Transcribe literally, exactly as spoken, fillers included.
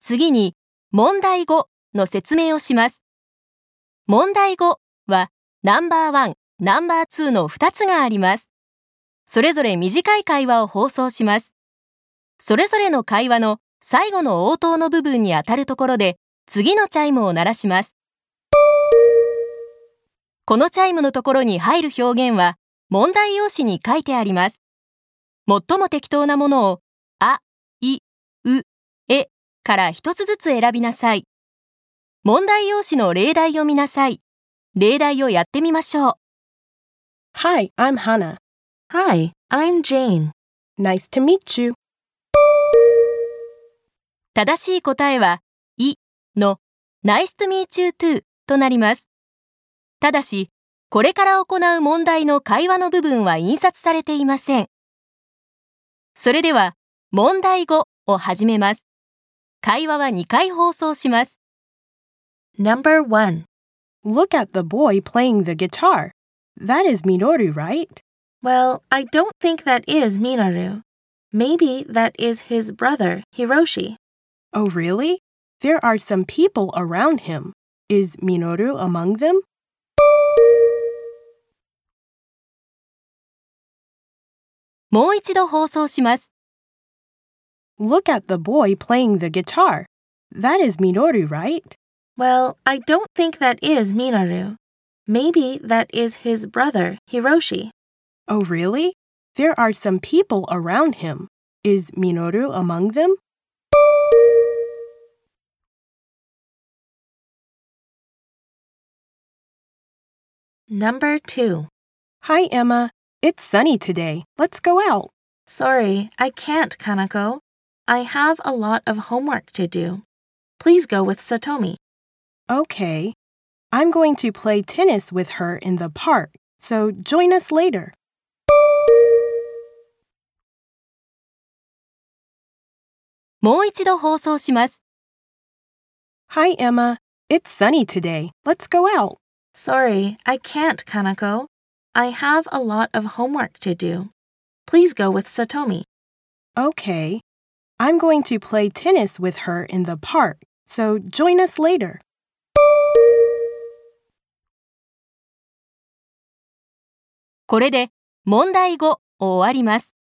次に、問題ごの説明をします。問題ごは、ナンバーワン、ナンバーツーのふたつがあります。それぞれ短い会話を放送します。それぞれの会話の最後の応答の部分にあたるところで、次のチャイムを鳴らします。このチャイムのところに入る表現は、問題用紙に書いてあります。最も適当なものを、あ、い、う、えから一つずつ選びなさい。問題用紙の例題を見なさい。例題をやってみましょう。 Hi, I'm Hannah. Hi, I'm Jane. Nice to meet you. 正しい答えは、いの Nice to meet you too となります。ただし、これから行う問題の会話の部分は印刷されていません。それでは、問題ごを始めます。会話はにかい放送します。 Number one. Look at the boy playing the guitar. That is Minoru, right? Well, I don't think that is Minoru. Maybe that is his brother, Hiroshi. Oh, really? There are some people around him. Is Minoru among them? もう一度放送します。 Look at the boy playing the guitar. That is Minoru, right? Well, I don't think that is Minoru. Maybe that is his brother, Hiroshi. Oh, really? There are some people around him. Is Minoru among them? 'Number two. Hi, Emma. It's sunny today. Let's go out. Sorry, I can't, Kanako. I have a lot of homework to do. Please go with Satomi. Okay. I'm going to play tennis with her in the park, so join us later. もう一度放送します。 Hi, Emma. It's sunny today. Let's go out. Sorry, I can't, Kanako. I have a lot of homework to do. Please go with Satomi. Okay. I'm going to play tennis with her in the park, so join us later. これで問題ごを終わります。